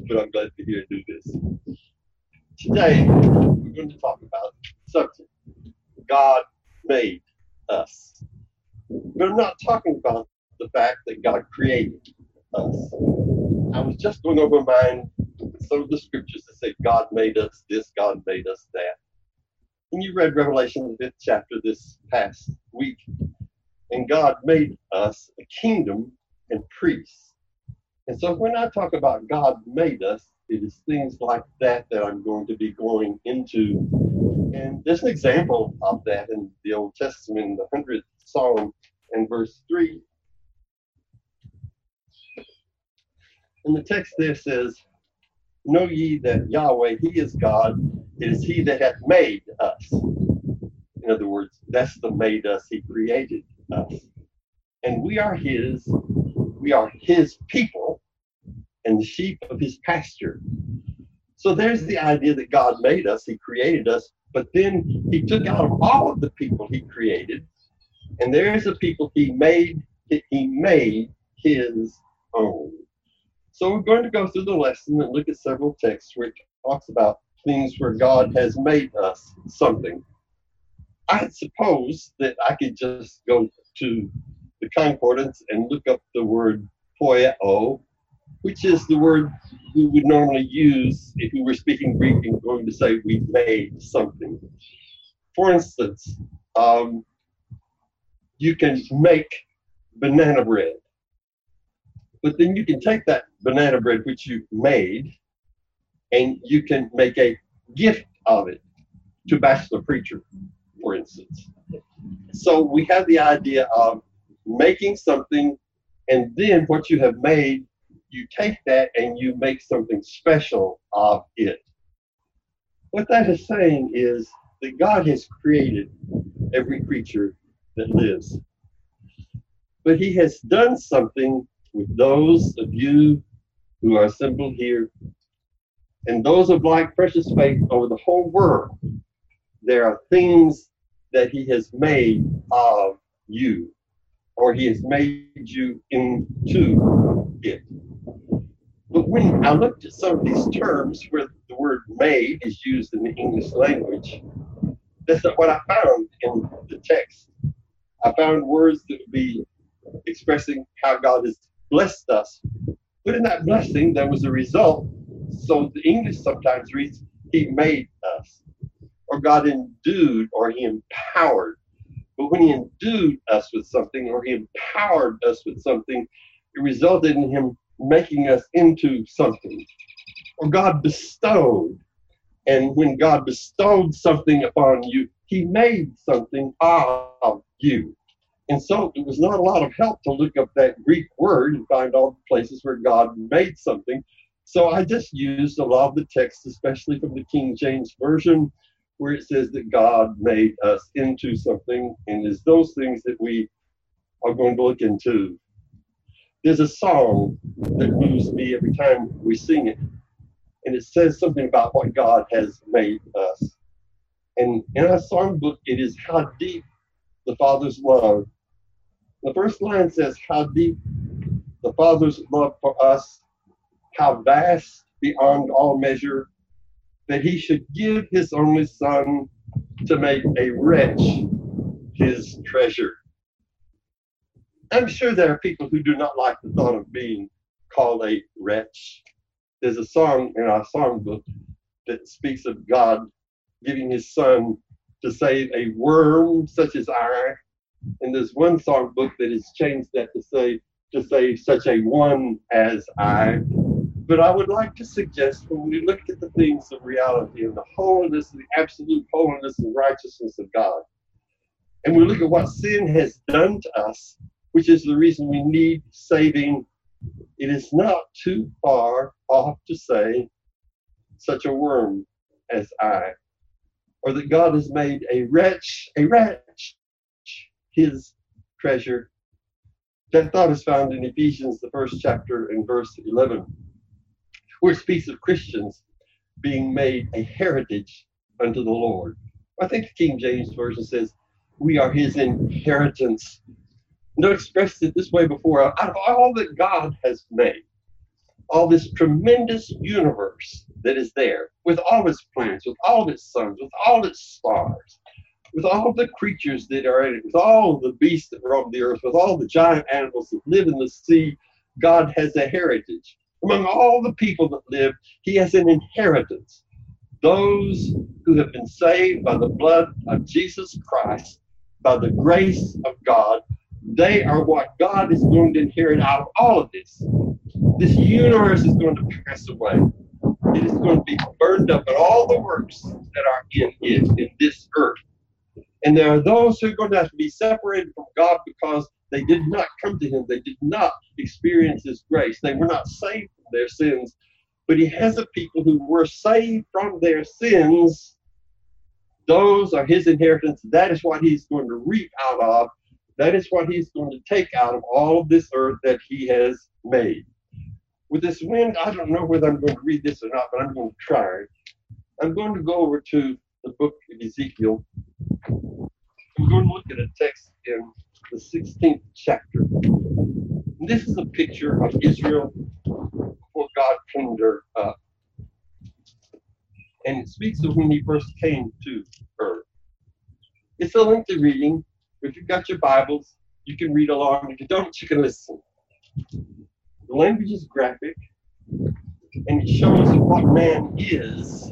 but I'm glad to hear you do this. Today, we're going to talk about subject. God made us. But I'm not talking about the fact that God created us. I was just going over mine some of the scriptures that say God made us this, God made us that. And you read Revelation, the 5th chapter this past week. And God made us a kingdom and priests. And so when I talk about God made us, it is things like that that I'm going to be going into. And there's an example of that in the Old Testament, in the 100th Psalm and verse 3. And the text there says, "Know ye that Yahweh, He is God, it is He that hath made us." In other words, that's the made us, He created us. And we are His people, and the sheep of His pasture. So there's the idea that God made us, He created us, but then He took out of all of the people He created, and there's a people He made His own. So we're going to go through the lesson and look at several texts where it talks about things where God has made us something. I suppose that I could just go to the concordance and look up the word poieo, which is the word we would normally use if we were speaking Greek and going to say we made something. For instance, you can make banana bread, but then you can take that banana bread which you made and you can make a gift of it to bachelor preacher, for instance. So we have the idea of making something, and then what you have made, you take that and you make something special of it. What that is saying is that God has created every creature that lives. But He has done something with those of you who are assembled here and those of like precious faith over the whole world. There are things that He has made of you, or He has made you into it. But when I looked at some of these terms where the word made is used in the English language, that's not what I found in the text. I found words that would be expressing how God has blessed us. But in that blessing, there was a result. So the English sometimes reads, He made us, or God endued, or He empowered. But when He endued us with something, or He empowered us with something, it resulted in Him making us into something. Or God bestowed. And when God bestowed something upon you, He made something of you. And so it was not a lot of help to look up that Greek word and find all the places where God made something. So I just used a lot of the text, especially from the King James Version, where it says that God made us into something, and it's those things that we are going to look into. There's a song that moves me every time we sing it, and it says something about what God has made us. And in our songbook, it is how deep the Father's love. The first line says, how deep the Father's love for us, how vast beyond all measure, that He should give His only Son to make a wretch His treasure. I'm sure there are people who do not like the thought of being called a wretch. There's a song in our songbook that speaks of God giving His Son to save a worm such as I. And there's one songbook that has changed that to say such a one as I. But I would like to suggest when we look at the things of reality and the holiness, the absolute holiness and righteousness of God, and we look at what sin has done to us, which is the reason we need saving, it is not too far off to say such a worm as I, or that God has made a wretch His treasure. That thought is found in Ephesians, the 1st chapter and verse 11, where it speaks of Christians being made a heritage unto the Lord. I think the King James Version says, we are His inheritance. No, expressed it this way before, out of all that God has made, all this tremendous universe that is there, with all its planets, with all its suns, with all its stars, with all the creatures that are in it, with all the beasts that roam the earth, with all the giant animals that live in the sea. God has a heritage. Among all the people that live, he has an inheritance. Those who have been saved by the blood of Jesus Christ, by the grace of God, they are what God is going to inherit out of all of this. This universe is going to pass away. It is going to be burned up, and all the works that are in it, in this earth. And there are those who are going to have to be separated from God because they did not come to him. They did not experience his grace. They were not saved from their sins. But he has a people who were saved from their sins. Those are his inheritance. That is what he's going to reap out of. That is what he's going to take out of all of this earth that he has made. With this wind, I don't know whether I'm going to read this or not, but I'm going to try. I'm going to go over to the book of Ezekiel. I'm going to look at a text in the 16th chapter. And this is a picture of Israel before God cleaned her up. And it speaks of when he first came to her. It's a lengthy reading. If you've got your Bibles, you can read along. If you don't, you can listen. The language is graphic, and it shows what man is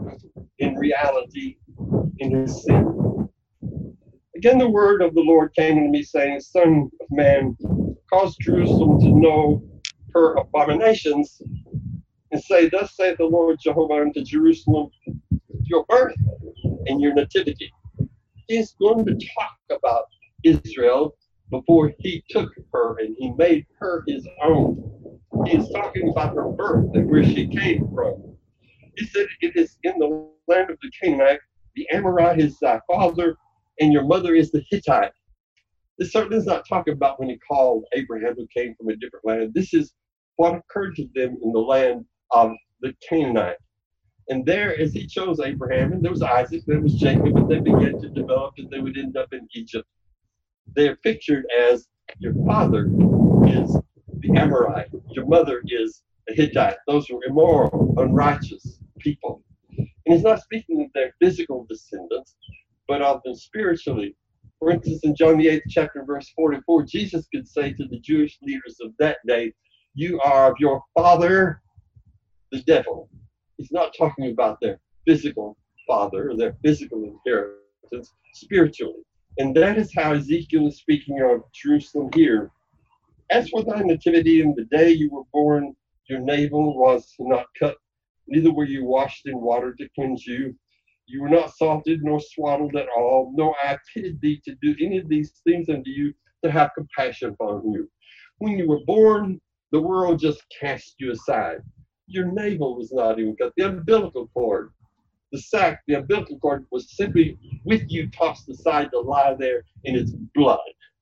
in reality in his sin. Again, the word of the Lord came to me, saying, Son of man, cause Jerusalem to know her abominations, and say, Thus saith the Lord Jehovah unto Jerusalem, your birth and your nativity. He's going to talk about Israel before he took her and he made her his own. He is talking about her birth and where she came from. He said, It is in the land of the Canaanite, the Amorite is thy father, and your mother is the Hittite. This certainly is not talking about when he called Abraham, who came from a different land. This is what occurred to them in the land of the Canaanite. And there, as he chose Abraham, and there was Isaac, there was Jacob, and they began to develop, and they would end up in Egypt. They are pictured as your father is the Amorite, your mother is the Hittite. Those were immoral, unrighteous people. And he's not speaking of their physical descendants, but of them spiritually. For instance, in John the 8th chapter, verse 44, Jesus could say to the Jewish leaders of that day, You are of your father, the devil. He's not talking about their physical father or their physical inheritance, spiritually. And that is how Ezekiel is speaking of Jerusalem here. As for thy nativity, in the day you were born, your navel was not cut, neither were you washed in water to cleanse you. You were not salted nor swaddled at all, nor I pitied thee to do any of these things unto you, to have compassion upon you. When you were born, the world just cast you aside. Your navel was not even cut. The umbilical cord, the sac, the umbilical cord was simply with you tossed aside to lie there in its blood.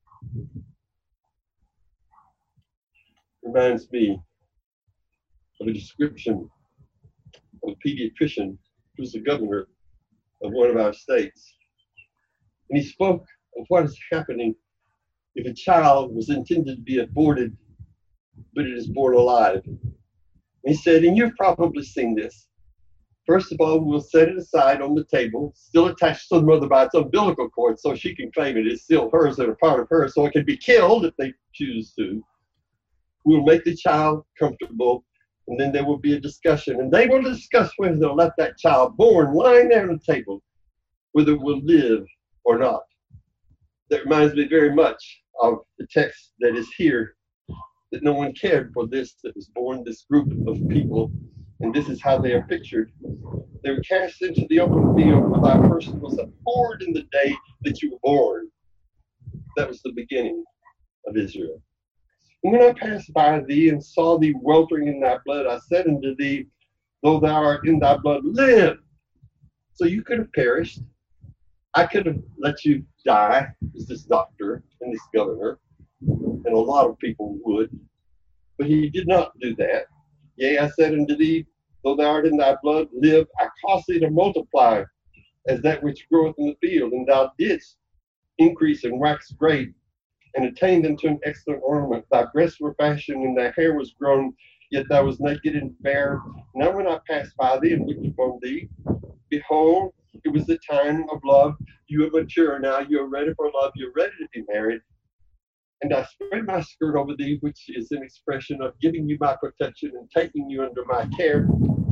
Reminds me of a description of a pediatrician who was the governor of one of our states. And he spoke of what is happening if a child was intended to be aborted, but it is born alive. And he said, and you've probably seen this. First of all, we'll set it aside on the table, still attached to the mother by its umbilical cord, so she can claim it is still hers and a part of her, so it can be killed if they choose to. We'll make the child comfortable, and then there will be a discussion. And they will discuss whether they'll let that child born lying there on the table, whether it will live or not. That reminds me very much of the text that is here, that no one cared for this that was born, this group of people. And this is how they are pictured. They were cast into the open field, for thy person was abhorred in the day that you were born. That was the beginning of Israel. And when I passed by thee and saw thee weltering in thy blood, I said unto thee, though thou art in thy blood, live. So you could have perished. I could have let you die as this doctor and this governor, and a lot of people would. But he did not do that. Yea, I said unto thee, though thou art in thy blood, live. I cause thee to multiply as that which groweth in the field. And thou didst increase and wax great, and attained unto an excellent ornament. Thy breasts were fashioned, and thy hair was grown, yet thou was naked and bare. Now when I passed by thee and looked upon thee, behold, it was the time of love. You are mature now. You are ready for love. You're ready to be married. And I spread my skirt over thee, which is an expression of giving you my protection and taking you under my care,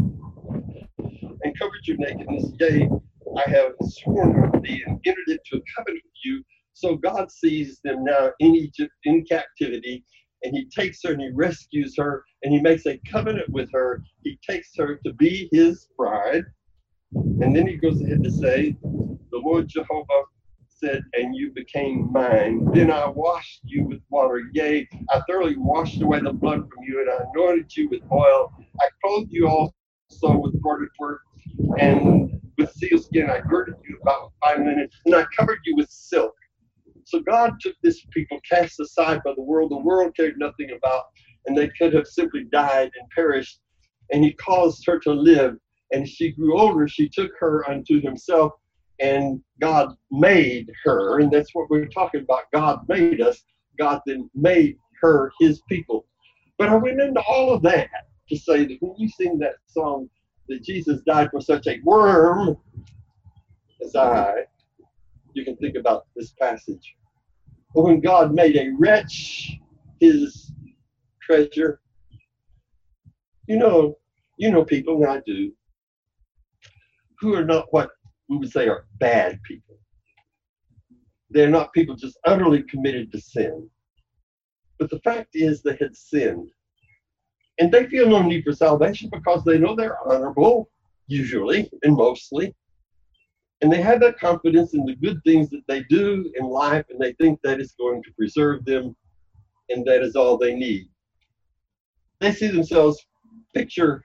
and covered your nakedness. Yea, I have sworn unto thee and entered into a covenant with you. So God sees them now in Egypt in captivity, and he takes her and he rescues her, and he makes a covenant with her. He takes her to be his bride. And then he goes ahead to say, the Lord Jehovah said, and you became mine. Then I washed you with water. Yea, I thoroughly washed away the blood from you, and I anointed you with oil. I clothed you also with broidered work, and with sealskin I girded you about with fine linen, and I covered you with silk. So God took this people cast aside by the world cared nothing about, and they could have simply died and perished. And he caused her to live. And as she grew older, she took her unto himself, and God made her. And that's what we're talking about. God made us. God then made her his people. But I went into all of that to say that when you sing that song, that Jesus died for such a worm as I, you can think about this passage. But when God made a wretch his treasure, you know people, and I do, who are not what we would say are bad people. They're not people just utterly committed to sin. But the fact is they had sinned. And they feel no need for salvation because they know they're honorable, usually and mostly. And they have that confidence in the good things that they do in life, and they think that is going to preserve them, and that is all they need. They see themselves, picture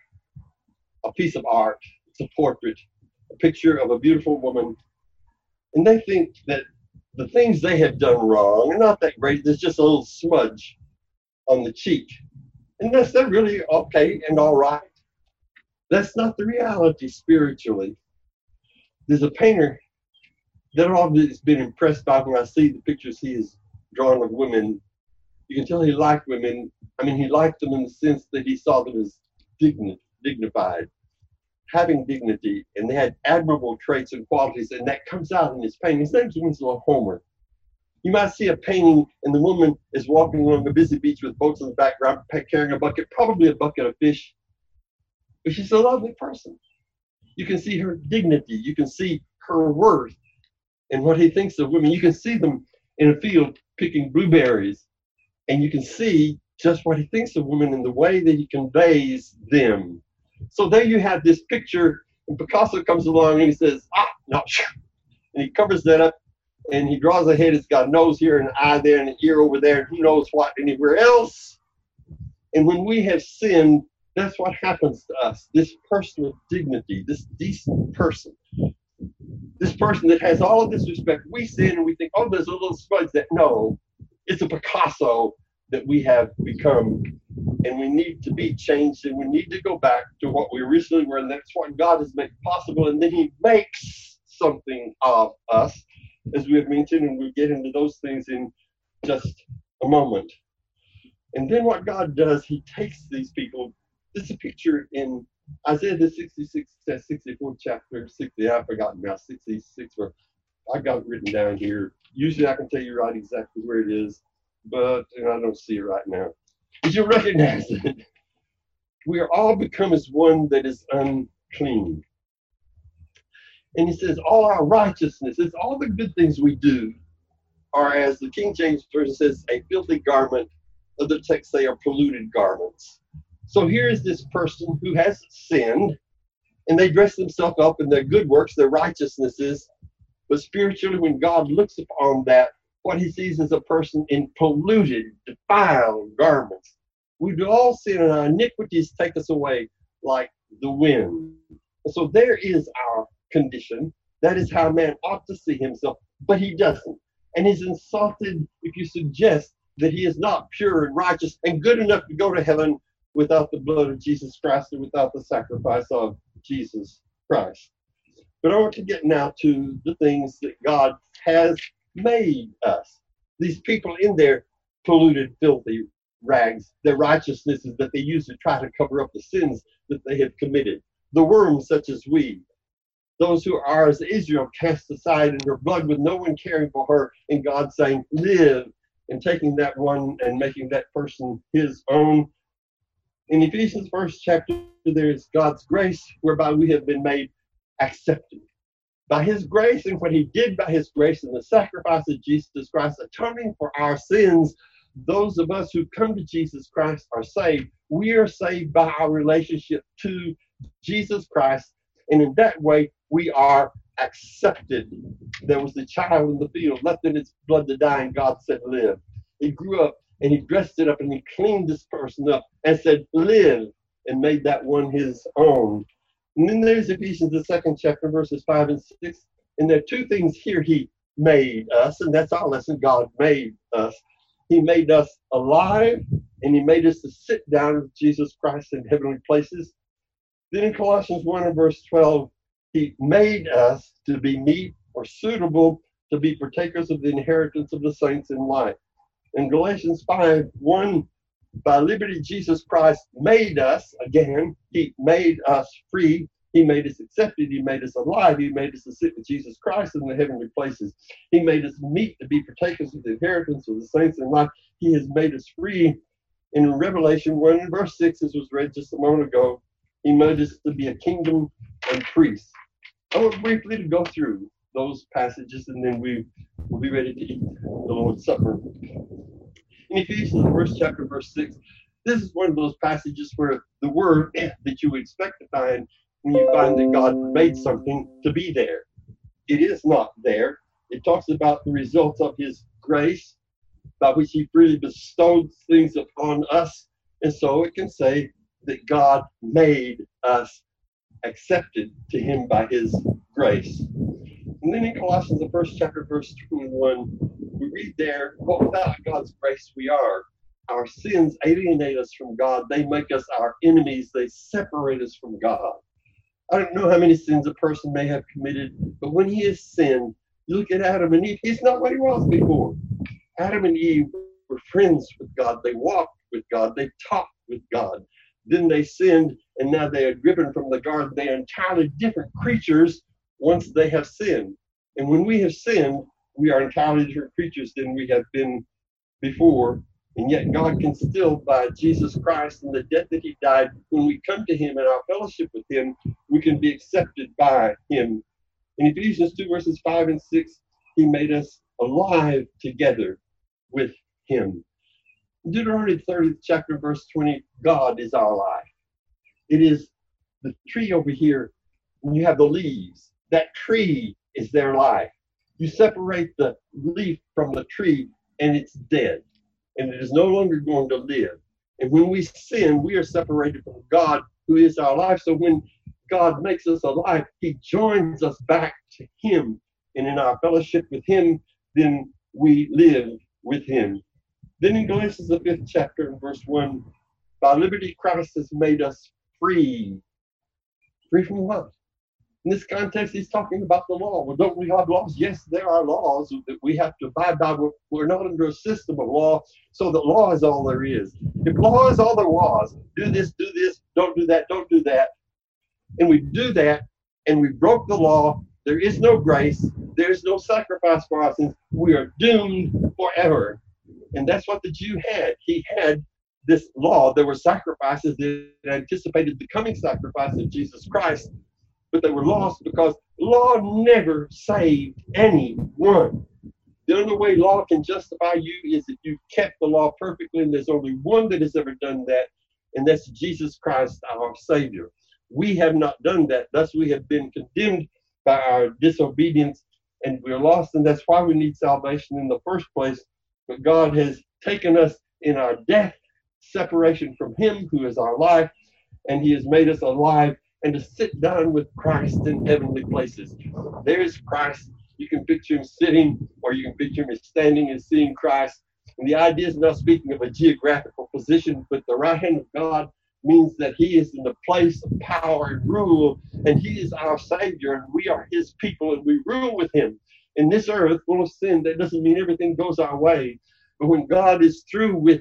a piece of art, it's a portrait, a picture of a beautiful woman, and they think that the things they have done wrong are not that great. There's just a little smudge on the cheek. And that's not really okay and all right. That's not the reality spiritually. There's a painter that I've always been impressed by when I see the pictures he has drawn of women. You can tell he liked women. I mean, he liked them in the sense that he saw them as dignified, having dignity, and they had admirable traits and qualities, and that comes out in his painting. His name's Winslow Homer. You might see a painting, and the woman is walking along a busy beach with boats in the background, carrying a bucket, probably a bucket of fish. But she's a lovely person. You can see her dignity. You can see her worth and what he thinks of women. You can see them in a field picking blueberries, and you can see just what he thinks of women in the way that he conveys them. So there you have this picture, and Picasso comes along and he says, no, and he covers that up, and he draws a head. It's got a nose here and an eye there and an ear over there, and who knows what anywhere else. And when we have sinned, that's what happens to us. This person of dignity, this decent person, this person that has all of this respect, we sin and we think, oh, there's a little smudge that, no, it's a Picasso that we have become, and we need to be changed, and we need to go back to what we originally were, and that's what God has made possible. And then he makes something of us, as we have mentioned, and we'll get into those things in just a moment. And then what God does, he takes these people. This is a picture in Isaiah the 64th chapter, 60, I've forgotten now, 66, where I got it written down here. Usually I can tell you right exactly where it is, but I don't see it right now. But you'll recognize it. We are all become as one that is unclean. And he says, all our righteousness, it's all the good things we do, are, as the King James Version says, a filthy garment. Other texts say are polluted garments. So here is this person who has sinned, and they dress themselves up in their good works, their righteousnesses. But spiritually, when God looks upon that, what he sees is a person in polluted, defiled garments. We do all sin, and our iniquities take us away like the wind. And so there is our condition. That is how a man ought to see himself, but he doesn't. And he's insulted if you suggest that he is not pure and righteous and good enough to go to heaven without the blood of Jesus Christ and without the sacrifice of Jesus Christ. But I want to get now to the things that God has made us. These people in their polluted, filthy rags, their righteousnesses that they use to try to cover up the sins that they have committed. The worms such as we, those who are as Israel cast aside in her blood with no one caring for her, and God saying, live, and taking that one and making that person his own. In Ephesians 1st chapter, there is God's grace whereby we have been made accepted. By his grace and what he did by his grace and the sacrifice of Jesus Christ, atoning for our sins, those of us who come to Jesus Christ are saved. We are saved by our relationship to Jesus Christ, and in that way, we are accepted. There was a child in the field, left in its blood to die, and God said, live. He grew up, and he dressed it up, and he cleaned this person up, and said, live, and made that one his own. And then there's Ephesians, the 2nd chapter, verses 5 and 6. And there are two things here. He made us, and that's our lesson. God made us. He made us alive, and he made us to sit down with Jesus Christ in heavenly places. Then in Colossians 1 and verse 12, he made us to be meet or suitable to be partakers of the inheritance of the saints in light. In Galatians 5:1, by liberty Jesus Christ made us, again, he made us free, he made us accepted, he made us alive, he made us to sit with Jesus Christ in the heavenly places. He made us meet to be partakers of the inheritance of the saints in life. He has made us free. In Revelation 1 and verse 6, as was read just a moment ago, he made us to be a kingdom and priests. I want briefly to go through those passages, and then we will be ready to eat the Lord's Supper. In Ephesians, the 1st chapter, verse 6, this is one of those passages where the word that you would expect to find when you find that God made something to be there. It is not there. It talks about the results of his grace, by which he freely bestowed things upon us. And so it can say that God made us accepted to him by his grace. And then in Colossians, the 1st chapter, verse 21, we read there, what without God's grace we are. Our sins alienate us from God. They make us our enemies. They separate us from God. I don't know how many sins a person may have committed, but when he has sinned, you look at Adam and Eve, he's not what he was before. Adam and Eve were friends with God. They walked with God. They talked with God. Then they sinned, and now they are driven from the garden. They are entirely different creatures once they have sinned. And when we have sinned, we are entirely different creatures than we have been before. And yet God can still, by Jesus Christ and the death that he died, when we come to him and our fellowship with him, we can be accepted by him. In Ephesians 2, verses 5 and 6, he made us alive together with him. Deuteronomy 30th chapter, verse 20, God is our life. It is the tree over here, when you have the leaves, that tree is their life. You separate the leaf from the tree and it's dead, and it is no longer going to live. And when we sin, we are separated from God, who is our life. So when God makes us alive, he joins us back to him. And in our fellowship with him, then we live with him. Then in Galatians, the 5th chapter, and verse 1, by liberty Christ has made us free. Free from what? In this context, he's talking about the law. Well, don't we have laws? Yes, there are laws that we have to abide by. We're not under a system of law, so that law is all there is. If law is all there was, do this, don't do that, and we do that, and we broke the law, there is no grace, there is no sacrifice for our sins, we are doomed forever. And that's what the Jew had. He had this law. There were sacrifices that anticipated the coming sacrifice of Jesus Christ, but they were lost because law never saved anyone. The only way law can justify you is if you've kept the law perfectly, and there's only one that has ever done that, and that's Jesus Christ, our Savior. We have not done that. Thus, we have been condemned by our disobedience, and we're lost, and that's why we need salvation in the first place. But God has taken us in our death, separation from him who is our life, and he has made us alive and to sit down with Christ in heavenly places. There's Christ. You can picture him sitting, or you can picture him standing and seeing Christ. And the idea is not speaking of a geographical position, but the right hand of God means that he is in the place of power and rule, and he is our Savior, and we are his people, and we rule with him. In this earth full of sin, that doesn't mean everything goes our way. But when God is through with it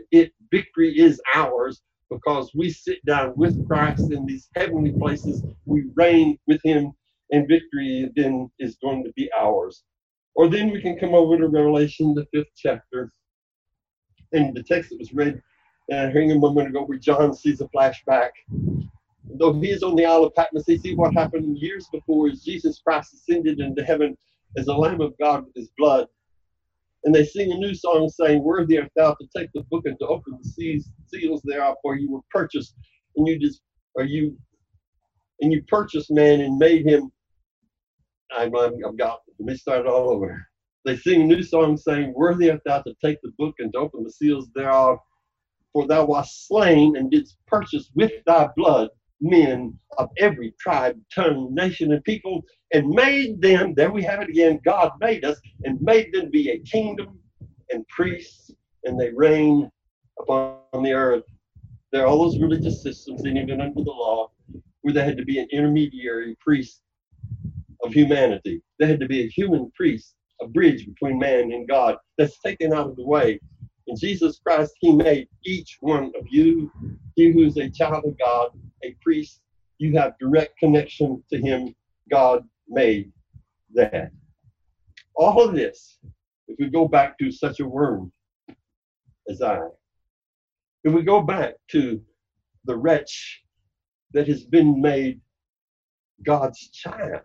victory is ours because we sit down with Christ in these heavenly places. We reign with him, and victory then is going to be ours. Or then we can come over to Revelation, the 5th chapter, and the text that was read hearing a moment ago where John sees a flashback. Though he is on the Isle of Patmos, he sees what happened years before as Jesus Christ ascended into heaven as the Lamb of God with his blood. And they sing a new song saying, "Worthy art thou to take the book and to open the seals thereof, for you were purchased, and you purchased man and made him." Let me start all over. They sing a new song saying, "Worthy art thou to take the book and to open the seals thereof, for thou wast slain and didst purchase with thy blood men of every tribe, tongue, nation, and people, and made them," there we have it again, God made us, "and made them be a kingdom and priests, and they reign upon the earth." There are all those religious systems, and even under the law, where there had to be an intermediary priest of humanity. There had to be a human priest, a bridge between man and God. That's taken out of the way. In Jesus Christ, he made each one of you, he who is a child of God, a priest. You have direct connection to him. God made that. All of this, if we go back to such a worm as I, if we go back to the wretch that has been made God's child,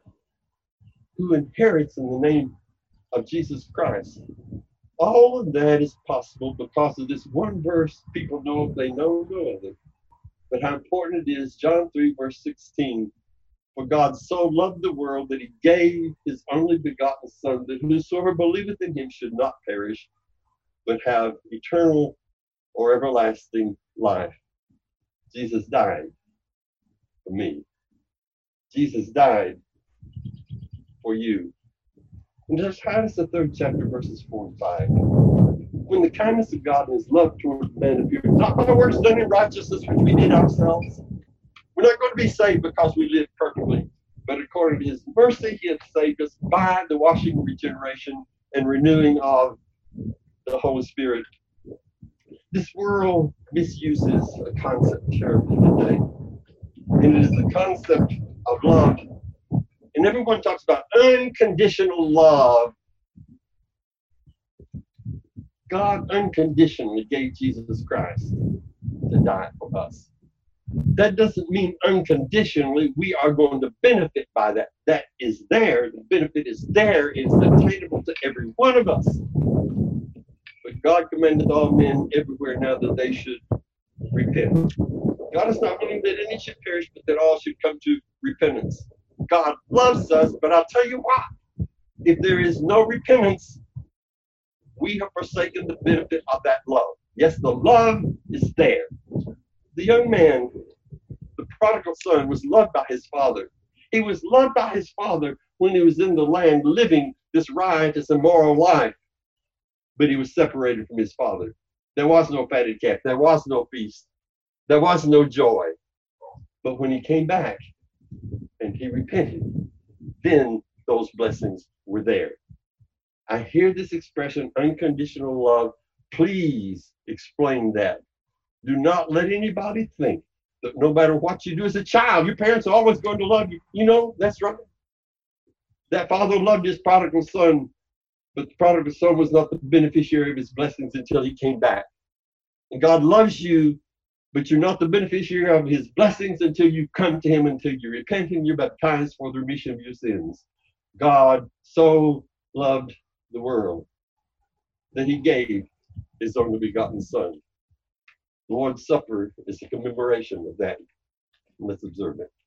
who inherits in the name of Jesus Christ, all of that is possible because of this one verse. People know if they know no other. But how important it is, John 3, verse 16. "For God so loved the world that he gave his only begotten Son, that whosoever believeth in him should not perish, but have eternal or everlasting life." Jesus died for me. Jesus died for you. And just Titus, the 3rd chapter, verses 4 and 5. "When the kindness of God and his love toward man appeared, not by works done in righteousness which we did ourselves." We're not going to be saved because we live perfectly, but according to his mercy, he hath saved us by the washing, regeneration, and renewing of the Holy Spirit. This world misuses a concept terribly today, and it is the concept of love. And everyone talks about unconditional love. God unconditionally gave Jesus Christ to die for us. That doesn't mean unconditionally we are going to benefit by that. That is there. The benefit is there. It's attainable to every one of us. But God commanded all men everywhere now that they should repent. God is not willing that any should perish, but that all should come to repentance. God loves us, but I'll tell you what. If there is no repentance, we have forsaken the benefit of that love. Yes, the love is there. The young man, the prodigal son, was loved by his father. He was loved by his father when he was in the land living this riotous, immoral life. But he was separated from his father. There was no fatted calf. There was no feast. There was no joy. But when he came back and he repented, then those blessings were there. I hear this expression, unconditional love. Please explain that. Do not let anybody think that no matter what you do as a child, your parents are always going to love you. You know, that's right. That father loved his prodigal son, but the prodigal son was not the beneficiary of his blessings until he came back. And God loves you, but you're not the beneficiary of his blessings until you come to him, until you repent and you're baptized for the remission of your sins. God so loved the world that he gave his only begotten Son. The Lord's Supper is a commemoration of that. Let's observe it.